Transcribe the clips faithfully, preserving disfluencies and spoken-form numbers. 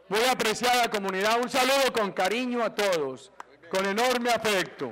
Muy apreciada comunidad, un saludo con cariño a todos, con enorme afecto.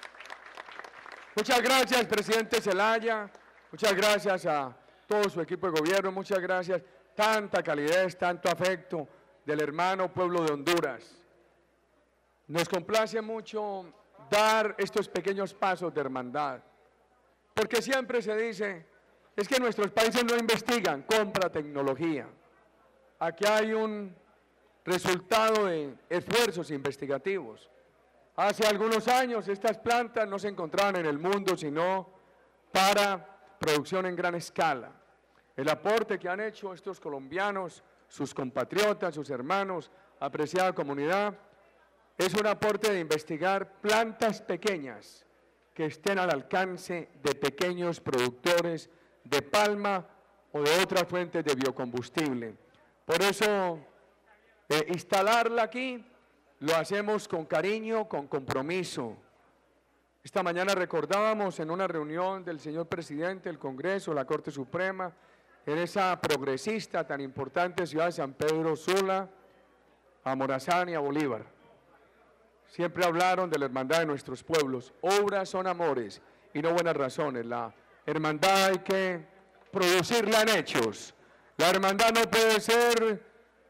Muchas gracias, presidente Zelaya, muchas gracias a todo su equipo de gobierno, muchas gracias, tanta calidez, tanto afecto del hermano pueblo de Honduras. Nos complace mucho dar estos pequeños pasos de hermandad, porque siempre se dice, es que nuestros países no investigan, compra tecnología. Aquí hay un resultado de esfuerzos investigativos. Hace algunos años estas plantas no se encontraban en el mundo, sino para producción en gran escala. El aporte que han hecho estos colombianos, sus compatriotas, sus hermanos, apreciada comunidad, es un aporte de investigar plantas pequeñas que estén al alcance de pequeños productores de palma o de otras fuentes de biocombustible. Por eso, eh, instalarla aquí lo hacemos con cariño, con compromiso. Esta mañana recordábamos en una reunión del señor presidente del Congreso, la Corte Suprema, en esa progresista tan importante ciudad de San Pedro Sula, a Morazán y a Bolívar. Siempre hablaron de la hermandad de nuestros pueblos. Obras son amores y no buenas razones. La hermandad hay que producirla en hechos. La hermandad no puede ser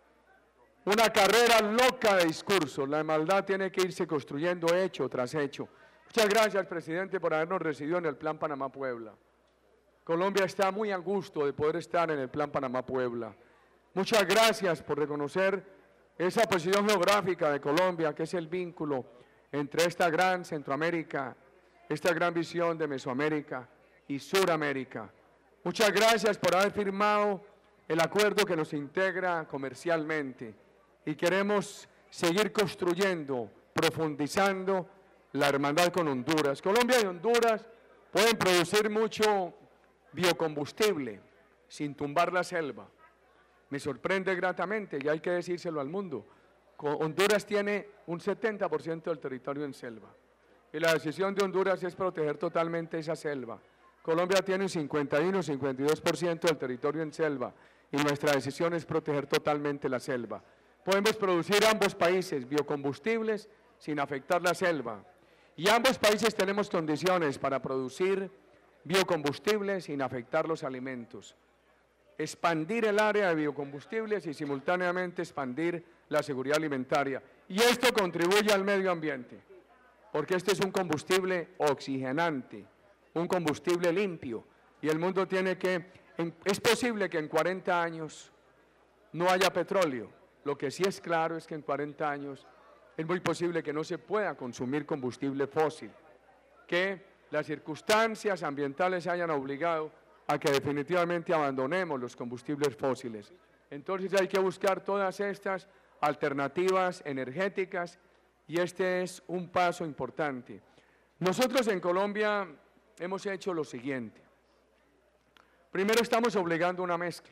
una carrera loca de discursos. La hermandad tiene que irse construyendo hecho tras hecho. Muchas gracias, presidente, por habernos recibido en el Plan Panamá-Puebla. Colombia está muy a gusto de poder estar en el Plan Panamá-Puebla. Muchas gracias por reconocer esa posición geográfica de Colombia, que es el vínculo entre esta gran Centroamérica, esta gran visión de Mesoamérica y Suramérica. Muchas gracias por haber firmado el acuerdo que nos integra comercialmente y queremos seguir construyendo, profundizando la hermandad con Honduras. Colombia y Honduras pueden producir mucho biocombustible sin tumbar la selva. Me sorprende gratamente, y hay que decírselo al mundo, Honduras tiene un setenta por ciento del territorio en selva, y la decisión de Honduras es proteger totalmente esa selva. Colombia tiene un cincuenta y uno, cincuenta y dos por ciento del territorio en selva, y nuestra decisión es proteger totalmente la selva. Podemos producir ambos países biocombustibles sin afectar la selva, y ambos países tenemos condiciones para producir biocombustibles sin afectar los alimentos. Expandir el área de biocombustibles y simultáneamente expandir la seguridad alimentaria. Y esto contribuye al medio ambiente, porque este es un combustible oxigenante, un combustible limpio, y el mundo tiene que, es posible que en cuarenta años no haya petróleo. Lo que sí es claro es que en cuarenta años es muy posible que no se pueda consumir combustible fósil, que las circunstancias ambientales hayan obligado a que definitivamente abandonemos los combustibles fósiles. Entonces hay que buscar todas estas alternativas energéticas y este es un paso importante. Nosotros en Colombia hemos hecho lo siguiente. Primero estamos obligando una mezcla.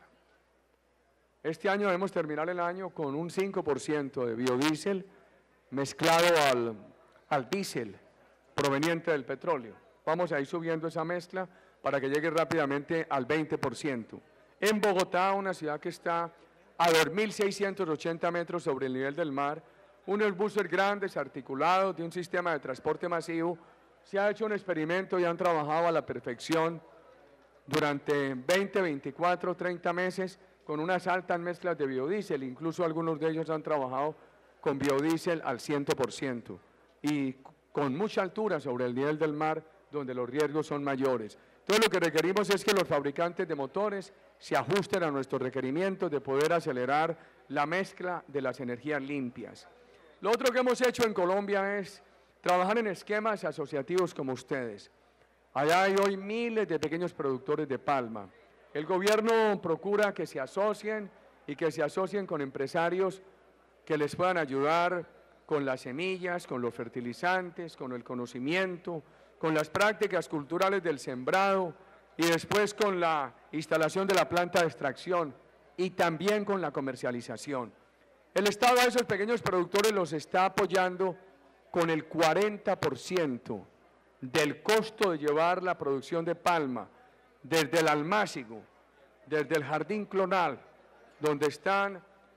Este año debemos terminar el año con un cinco por ciento de biodiesel mezclado al, al diésel proveniente del petróleo. Vamos a ir subiendo esa mezcla para que llegue rápidamente al veinte por ciento. En Bogotá, una ciudad que está a dos mil seiscientos ochenta metros sobre el nivel del mar, unos buses grandes, articulados, de un sistema de transporte masivo, se ha hecho un experimento y han trabajado a la perfección durante veinte, veinticuatro, treinta meses con unas altas mezclas de biodiesel, incluso algunos de ellos han trabajado con biodiesel al cien por ciento y con mucha altura sobre el nivel del mar, donde los riesgos son mayores. Entonces lo que requerimos es que los fabricantes de motores se ajusten a nuestros requerimientos de poder acelerar la mezcla de las energías limpias. Lo otro que hemos hecho en Colombia es trabajar en esquemas asociativos como ustedes. Allá hay hoy miles de pequeños productores de palma. El gobierno procura que se asocien y que se asocien con empresarios que les puedan ayudar con las semillas, con los fertilizantes, con el conocimiento, con las prácticas culturales del sembrado y después con la instalación de la planta de extracción y también con la comercialización. El Estado a esos pequeños productores los está apoyando con el cuarenta por ciento del costo de llevar la producción de palma desde el almácigo, desde el jardín clonal, donde están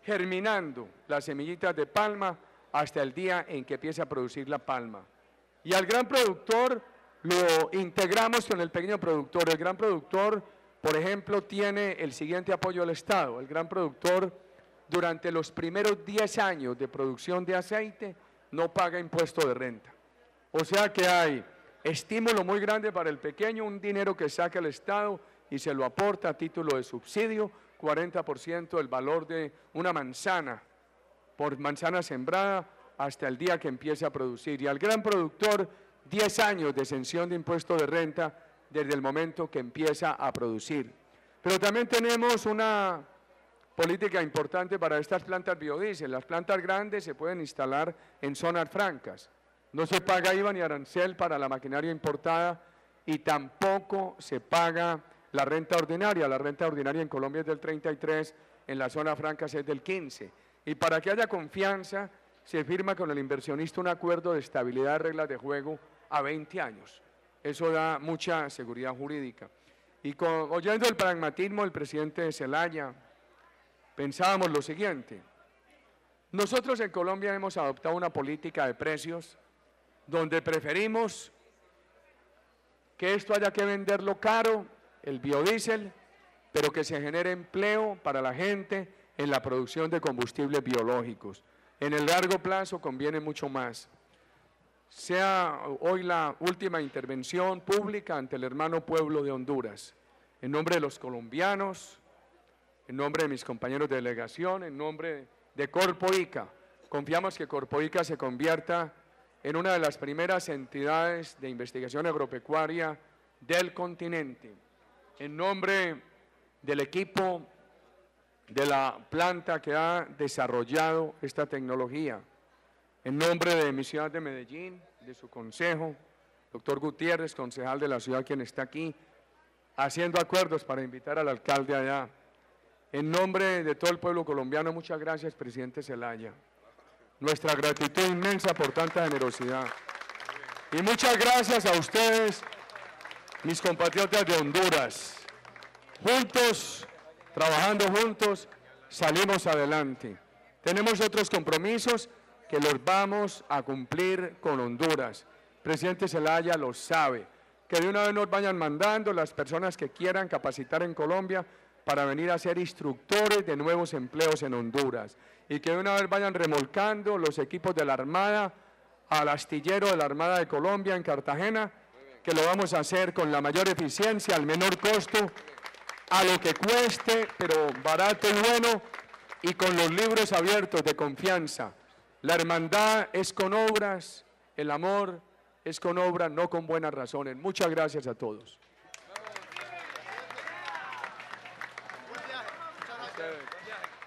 germinando las semillitas de palma hasta el día en que empiece a producir la palma. Y al gran productor lo integramos con el pequeño productor. El gran productor, por ejemplo, tiene el siguiente apoyo del Estado. El gran productor, durante los primeros diez años de producción de aceite, no paga impuesto de renta. O sea que hay estímulo muy grande para el pequeño, un dinero que saca el Estado y se lo aporta a título de subsidio, cuarenta por ciento del valor de una manzana, por manzana sembrada, hasta el día que empiece a producir. Y al gran productor, diez años de exención de impuesto de renta desde el momento que empieza a producir. Pero también tenemos una política importante para estas plantas biodiesel. Las plantas grandes se pueden instalar en zonas francas. No se paga I V A ni arancel para la maquinaria importada y tampoco se paga la renta ordinaria. La renta ordinaria en Colombia es del treinta y tres, en las zonas francas es del quince. Y para que haya confianza, se firma con el inversionista un acuerdo de estabilidad de reglas de juego a veinte años. Eso da mucha seguridad jurídica. Y con, oyendo el pragmatismo del presidente Zelaya, pensábamos lo siguiente: nosotros en Colombia hemos adoptado una política de precios donde preferimos que esto haya que venderlo caro, el biodiesel, pero que se genere empleo para la gente en la producción de combustibles biológicos. En el largo plazo conviene mucho más. Sea hoy la última intervención pública ante el hermano pueblo de Honduras. En nombre de los colombianos, en nombre de mis compañeros de delegación, en nombre de Corpo ICA, confiamos que Corpo ICA se convierta en una de las primeras entidades de investigación agropecuaria del continente. En nombre del equipo de la planta que ha desarrollado esta tecnología, en nombre de mi ciudad de Medellín, de su consejo, doctor Gutiérrez, concejal de la ciudad, quien está aquí, haciendo acuerdos para invitar al alcalde allá. En nombre de todo el pueblo colombiano, muchas gracias, presidente Zelaya. Nuestra gratitud inmensa por tanta generosidad. Y muchas gracias a ustedes, mis compatriotas de Honduras. Juntos, trabajando juntos, salimos adelante. Tenemos otros compromisos que los vamos a cumplir con Honduras. Presidente Zelaya lo sabe. Que de una vez nos vayan mandando las personas que quieran capacitar en Colombia para venir a ser instructores de nuevos empleos en Honduras. Y que de una vez vayan remolcando los equipos de la Armada al astillero de la Armada de Colombia en Cartagena, que lo vamos a hacer con la mayor eficiencia, al menor costo, a lo que cueste, pero barato y bueno, y con los libros abiertos de confianza. La hermandad es con obras, el amor es con obras, no con buenas razones. Muchas gracias a todos. Buen viaje. Muchas gracias.